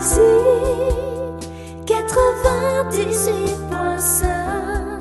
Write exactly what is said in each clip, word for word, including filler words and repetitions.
Galaxy quatre-vingt-dix-huit point cinq.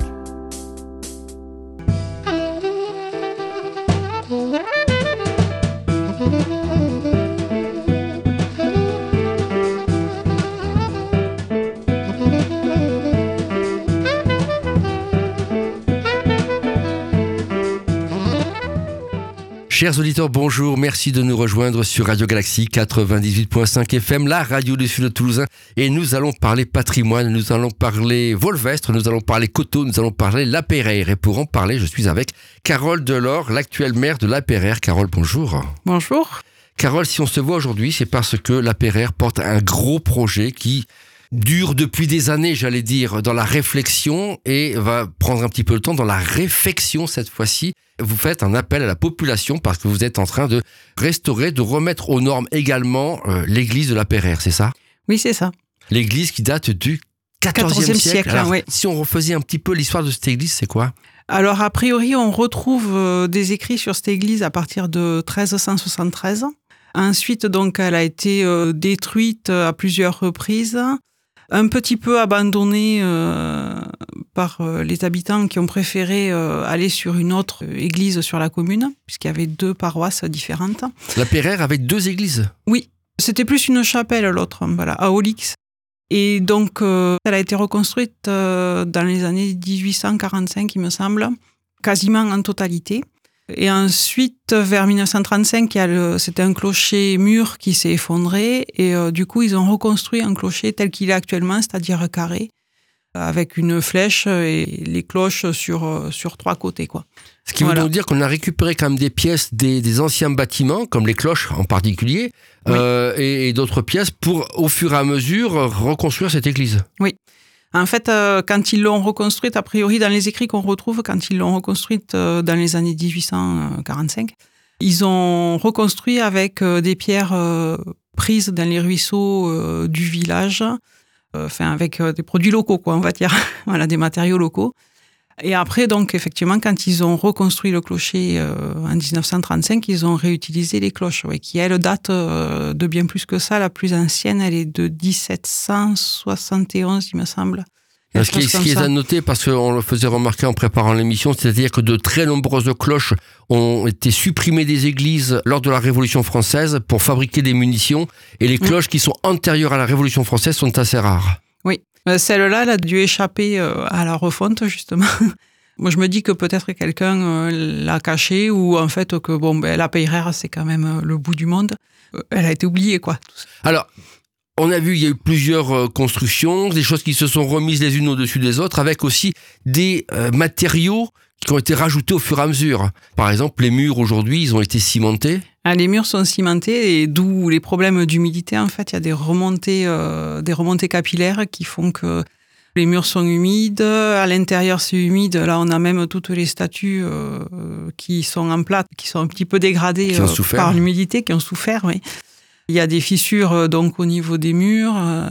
Chers auditeurs, bonjour, merci de nous rejoindre sur Radio Galaxy quatre-vingt-dix-huit point cinq F M, la radio du Sud de Toulouse. Et nous allons parler patrimoine, nous allons parler Volvestre, nous allons parler Coteaux, nous allons parler La Peyrère. Et pour en parler, je suis avec Carole Delors, l'actuelle maire de La Peyrère. Carole, bonjour. Bonjour. Carole, si on se voit aujourd'hui, c'est parce que La Peyrère porte un gros projet qui dure depuis des années, j'allais dire, dans la réflexion et va prendre un petit peu le temps dans la réfection cette fois-ci. Vous faites un appel à la population parce que vous êtes en train de restaurer, de remettre aux normes également euh, l'église de La Peyrère, c'est ça ? Oui, c'est ça. L'église qui date du quatorzième siècle. siècle Alors, oui. Si on refaisait un petit peu l'histoire de cette église, c'est quoi ? Alors, a priori, on retrouve euh, des écrits sur cette église à partir de treize cent soixante-treize. Ensuite, donc, elle a été euh, détruite à plusieurs reprises. Un petit peu abandonnée euh, par euh, les habitants qui ont préféré euh, aller sur une autre église sur la commune, puisqu'il y avait deux paroisses différentes. La Peyrère avait deux églises ? Oui, c'était plus une chapelle l'autre, voilà, à Olix. Et donc, euh, elle a été reconstruite euh, dans les années dix-huit cent quarante-cinq, il me semble, quasiment en totalité. Et ensuite, vers dix-neuf cent trente-cinq, il y a le, c'était un clocher mur qui s'est effondré. Et euh, du coup, ils ont reconstruit un clocher tel qu'il est actuellement, c'est-à-dire carré, avec une flèche et les cloches sur, sur trois côtés, quoi. Ce qui Voilà. veut donc dire qu'on a récupéré quand même des pièces des, des anciens bâtiments, comme les cloches en particulier, Oui. euh, et, et d'autres pièces pour, au fur et à mesure, reconstruire cette église. Oui. En fait, euh, quand ils l'ont reconstruite, a priori, dans les écrits qu'on retrouve, quand ils l'ont reconstruite euh, dans les années dix-huit cent quarante-cinq, ils ont reconstruit avec euh, des pierres euh, prises dans les ruisseaux euh, du village, euh, enfin avec euh, des produits locaux, quoi, on va dire, voilà, des matériaux locaux. Et après, donc, effectivement, quand ils ont reconstruit le clocher euh, en dix-neuf cent trente-cinq, ils ont réutilisé les cloches, ouais, qui, elles, datent euh, de bien plus que ça. La plus ancienne, elle est de dix-sept cent soixante et onze, il me semble. Ce qui, ce qui est à noter, parce qu'on le faisait remarquer en préparant l'émission, c'est-à-dire que de très nombreuses cloches ont été supprimées des églises lors de la Révolution française pour fabriquer des munitions. Et les cloches mmh. qui sont antérieures à la Révolution française sont assez rares. Oui. Celle-là, elle a dû échapper à la refonte, justement. Moi, je me dis que peut-être quelqu'un l'a cachée ou en fait que bon, ben, la Peyrère, c'est quand même le bout du monde. Elle a été oubliée, quoi. Alors, on a vu, il y a eu plusieurs constructions, des choses qui se sont remises les unes au-dessus des autres, avec aussi des euh, matériaux qui ont été rajoutés au fur et à mesure. Par exemple, les murs, aujourd'hui, ils ont été cimentés. Ah, les murs sont cimentés et d'où les problèmes d'humidité. En fait, il y a des remontées, euh, des remontées capillaires qui font que les murs sont humides. À l'intérieur, c'est humide. Là, on a même toutes les statues euh, qui sont en plâtre, qui sont un petit peu dégradées euh, par l'humidité, qui ont souffert, oui. Il y a des fissures donc au niveau des murs, euh,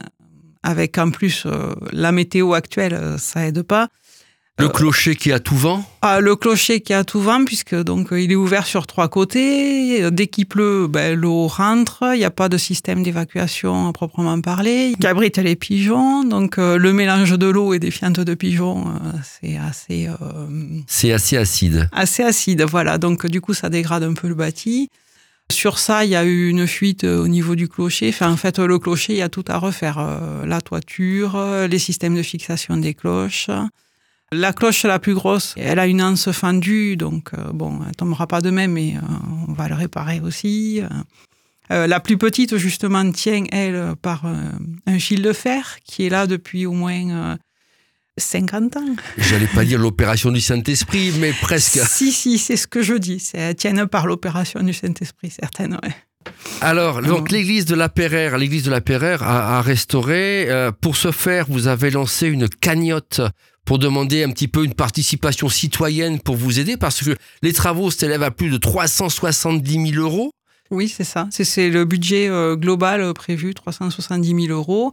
avec en plus euh, la météo actuelle, ça aide pas. Le clocher qui a tout vent. Ah, le clocher qui a tout vent, puisque donc il est ouvert sur trois côtés. Dès qu'il pleut, ben, l'eau rentre. Il n'y a pas de système d'évacuation à proprement parler. Il abrite les pigeons. Donc euh, le mélange de l'eau et des fientes de pigeons, euh, c'est assez. Euh, c'est assez acide. Assez acide, voilà. Donc du coup, ça dégrade un peu le bâti. Sur ça, il y a eu une fuite au niveau du clocher. Enfin, en fait, le clocher, il y a tout à refaire. Euh, la toiture, les systèmes de fixation des cloches. La cloche la plus grosse, elle a une anse fendue, donc euh, bon, elle tombera pas demain, mais euh, on va le réparer aussi. Euh, la plus petite, justement, tient, elle, par euh, un fil de fer qui est là depuis au moins euh, cinquante ans. J'allais pas dire l'opération du Saint-Esprit, mais presque. Si, si, c'est ce que je dis. C'est, elle tient par l'opération du Saint-Esprit, certaine, ouais. Alors, donc l'église de La Peyrère, l'église de La Peyrère a, a restauré. Euh, pour ce faire, vous avez lancé une cagnotte pour demander un petit peu une participation citoyenne pour vous aider, parce que les travaux s'élèvent à plus de trois cent soixante-dix mille euros. Oui, c'est ça. C'est, c'est le budget euh, global prévu, trois cent soixante-dix mille euros.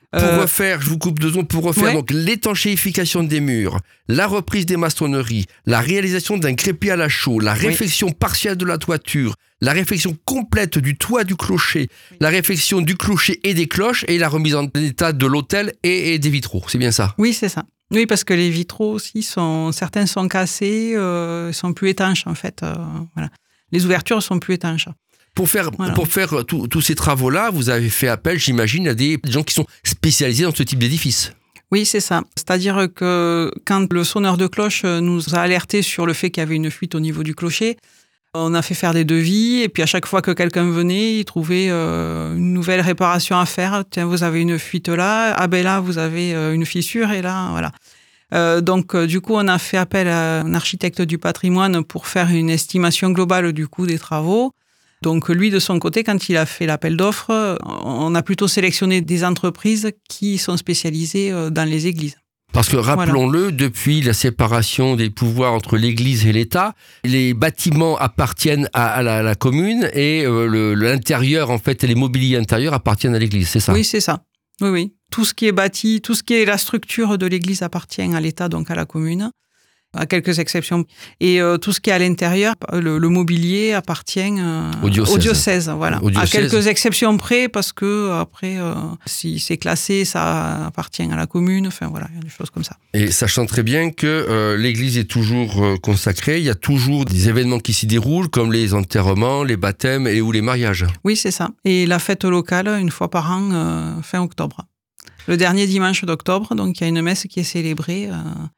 Pour Euh, refaire, je vous coupe deux secondes, pour refaire ouais. donc l'étanchéification des murs, la reprise des maçonneries, la réalisation d'un crépi à la chaux, la réfection oui. partielle de la toiture, la réfection complète du toit du clocher, oui. la réfection du clocher et des cloches et la remise en état de l'autel et, et des vitraux. C'est bien ça? Oui, c'est ça. Oui, parce que les vitraux aussi, sont, certains sont cassés, euh, sont plus étanches en fait. Euh, voilà. Les ouvertures sont plus étanches. Pour faire, voilà. pour faire tous ces travaux-là, vous avez fait appel, j'imagine, à des gens qui sont spécialisés dans ce type d'édifice. Oui, c'est ça. C'est-à-dire que quand le sonneur de cloche nous a alertés sur le fait qu'il y avait une fuite au niveau du clocher, on a fait faire des devis et puis à chaque fois que quelqu'un venait, il trouvait euh, une nouvelle réparation à faire. Tiens, vous avez une fuite là, ah ben là, vous avez une fissure et là, voilà. Euh, donc, euh, du coup, on a fait appel à un architecte du patrimoine pour faire une estimation globale du coût des travaux. Donc lui, de son côté, quand il a fait l'appel d'offres, on a plutôt sélectionné des entreprises qui sont spécialisées dans les églises. Parce que rappelons-le, voilà. depuis la séparation des pouvoirs entre l'Église et l'État, les bâtiments appartiennent à, à, la, à la commune et euh, le, l'intérieur, en fait, et les mobiliers intérieurs appartiennent à l'Église, c'est ça? Oui, c'est ça. Oui, oui. Tout ce qui est bâti, tout ce qui est la structure de l'Église appartient à l'État, donc à la commune. À quelques exceptions. Et euh, tout ce qui est à l'intérieur, le, le mobilier appartient euh, au diocèse. Au diocèse, voilà. Au diocèse. À quelques exceptions près, parce que après, euh, si c'est classé, ça appartient à la commune. Enfin voilà, il y a des choses comme ça. Et sachant très bien que euh, l'Église est toujours euh, consacrée, il y a toujours des événements qui s'y déroulent, comme les enterrements, les baptêmes et ou les mariages. Oui, c'est ça. Et la fête locale, une fois par an, euh, fin octobre. Le dernier dimanche d'octobre, donc il y a une messe qui est célébrée. Euh,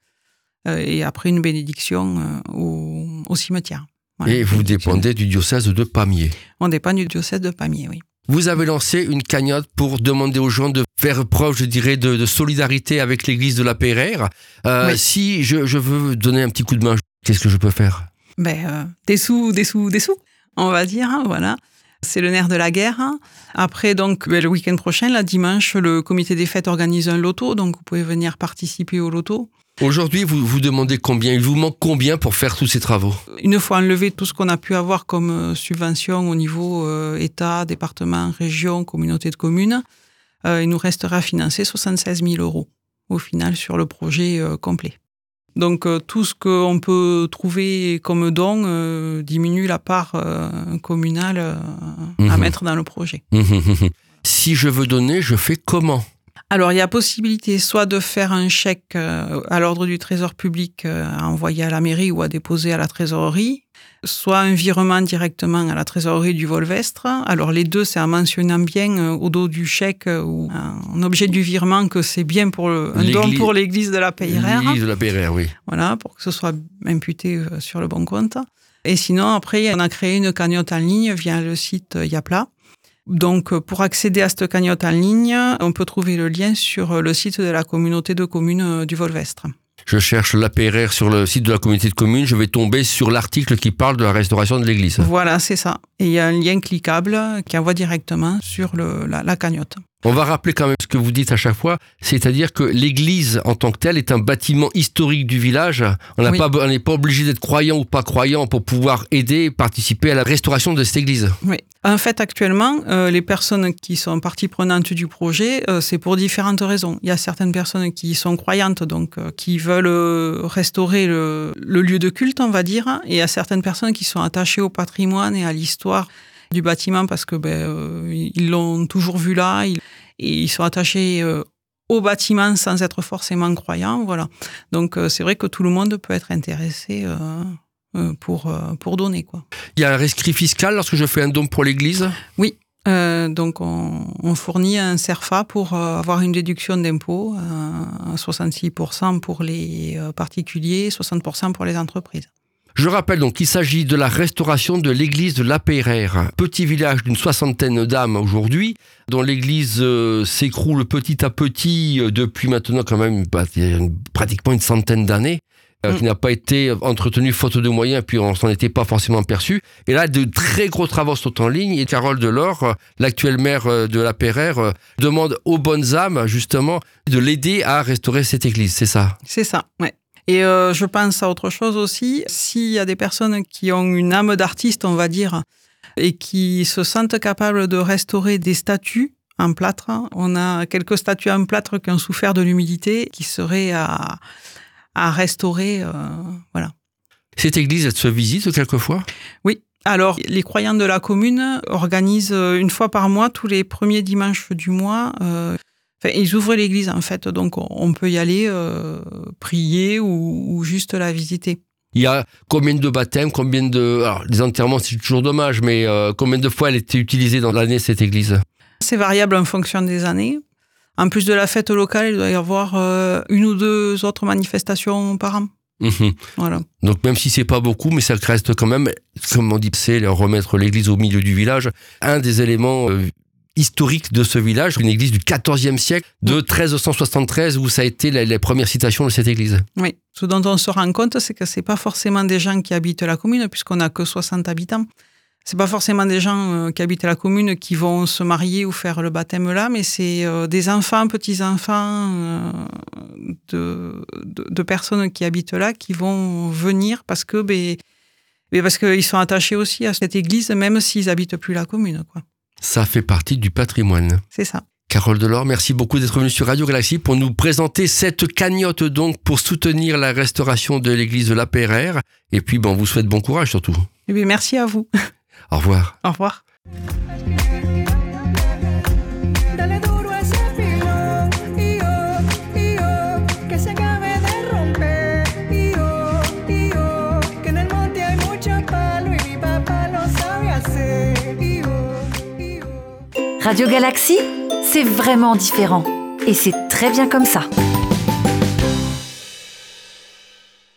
et après une bénédiction au, au cimetière. Voilà, et vous dépendez du diocèse de Pamiers. On dépend du diocèse de Pamiers, oui. Vous avez lancé une cagnotte pour demander aux gens de faire preuve, je dirais, de, de solidarité avec l'église de la Peyrère. Euh, oui. Si je, je veux donner un petit coup de main, qu'est-ce que je peux faire? Ben, euh, des sous, des sous, des sous, on va dire, hein, voilà. C'est le nerf de la guerre. Après, donc, le week-end prochain, là, dimanche, le comité des fêtes organise un loto, donc vous pouvez venir participer au loto. Aujourd'hui, vous vous demandez combien? Il vous manque combien pour faire tous ces travaux? Une fois enlevé tout ce qu'on a pu avoir comme subvention au niveau euh, État, département, région, communauté de communes, euh, il nous restera à financer soixante-seize mille euros au final sur le projet euh, complet. Donc euh, tout ce qu'on peut trouver comme don euh, diminue la part euh, communale euh, mmh. à mettre dans le projet. Mmh. Si je veux donner, je fais comment? Alors, il y a possibilité soit de faire un chèque euh, à l'ordre du Trésor public euh, à envoyer à la mairie ou à déposer à la trésorerie, soit un virement directement à la trésorerie du Volvestre. Alors, les deux, c'est en mentionnant bien euh, au dos du chèque euh, ou en objet du virement que c'est bien pour le, un don pour l'église de la Peyrère. L'église de la Peyrère, oui. Voilà, pour que ce soit imputé euh, sur le bon compte. Et sinon, après, on a créé une cagnotte en ligne via le site Yapla. Donc, pour accéder à cette cagnotte en ligne, on peut trouver le lien sur le site de la communauté de communes du Volvestre. Je cherche la Peyrère sur le site de la communauté de communes, je vais tomber sur l'article qui parle de la restauration de l'église. Voilà, c'est ça. Et il y a un lien cliquable qui envoie directement sur le, la, la cagnotte. On va rappeler quand même ce que vous dites à chaque fois, c'est-à-dire que l'église en tant que telle est un bâtiment historique du village. On n'a oui. pas, on n'est pas obligé d'être croyant ou pas croyant pour pouvoir aider et participer à la restauration de cette église. Oui. En fait, actuellement, euh, les personnes qui sont partie prenante du projet, euh, c'est pour différentes raisons. Il y a certaines personnes qui sont croyantes, donc euh, qui veulent euh, restaurer le, le lieu de culte, on va dire, et il y a certaines personnes qui sont attachées au patrimoine et à l'histoire du bâtiment parce que ben euh, ils l'ont toujours vu là ils, et ils sont attachés euh, au bâtiment sans être forcément croyants, voilà. Donc euh, c'est vrai que tout le monde peut être intéressé euh, euh, pour euh, pour donner, quoi. Il y a un rescrit fiscal lorsque je fais un don pour l'église? Oui. Euh, donc on, on fournit un CERFA pour euh, avoir une déduction d'impôt euh, à soixante-six pour cent pour les euh, particuliers, soixante pour cent pour les entreprises. Je rappelle donc qu'il s'agit de la restauration de l'église de la Peyrère, petit village d'une soixantaine d'âmes aujourd'hui, dont l'église euh, s'écroule petit à petit euh, depuis maintenant quand même bah, pratiquement une centaine d'années, euh, mmh. qui n'a pas été entretenue faute de moyens, puis on s'en était pas forcément perçu. Et là, de très gros travaux sont en ligne, et Carole Delors, euh, l'actuelle maire euh, de la Peyrère, euh, demande aux bonnes âmes justement de l'aider à restaurer cette église, c'est ça? C'est ça, ouais. Et euh, je pense à autre chose aussi, s'il y a des personnes qui ont une âme d'artiste, on va dire, et qui se sentent capables de restaurer des statues en plâtre. On a quelques statues en plâtre qui ont souffert de l'humidité, qui seraient à, à restaurer. Euh, voilà. Cette église, elle se visite quelquefois ? Oui. Alors, les croyants de la commune organisent une fois par mois, tous les premiers dimanches du mois, euh, enfin, ils ouvrent l'église en fait, donc on peut y aller euh, prier ou, ou juste la visiter. Il y a combien de baptêmes, combien de... Alors, les enterrements, c'est toujours dommage, mais euh, combien de fois elle était utilisée dans l'année, cette église ? C'est variable en fonction des années. En plus de la fête locale, il doit y avoir euh, une ou deux autres manifestations par an. Mmh. Voilà. Donc même si c'est pas beaucoup, mais ça reste quand même, comme on dit, c'est remettre l'église au milieu du village, un des éléments euh, historiques de ce village, une église du quatorzième siècle, de treize cent soixante-treize, où ça a été la, les premières citations de cette église. Oui, ce dont on se rend compte, c'est que c'est pas forcément des gens qui habitent la commune, puisqu'on n'a que soixante habitants. C'est pas forcément des gens euh, qui habitent la commune qui vont se marier ou faire le baptême là, mais c'est euh, des enfants, petits-enfants euh, de, de, de personnes qui habitent là qui vont venir parce que ben, ben parce qu'ils sont attachés aussi à cette église, même s'ils n'habitent plus la commune, quoi. Ça fait partie du patrimoine. C'est ça. Carole Delort, merci beaucoup d'être venue sur Radio Galaxie pour nous présenter cette cagnotte donc pour soutenir la restauration de l'église de la Peyrère. Et puis ben, on vous souhaite bon courage surtout. Et bien, merci à vous. Au revoir. Au revoir. Radio Galaxie, c'est vraiment différent. Et c'est très bien comme ça.